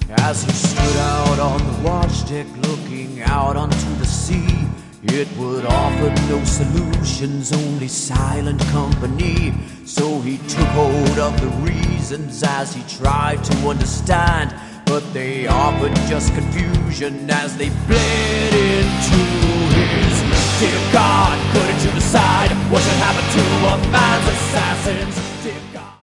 As he stood out on the watch deck looking out onto the sea, it would offer no solutions, only silent company. So he took hold of the reasons as he tried to understand, but they offered just confusion as they bled into his. Dear God, put it to the side. What should happen to a man's assassins?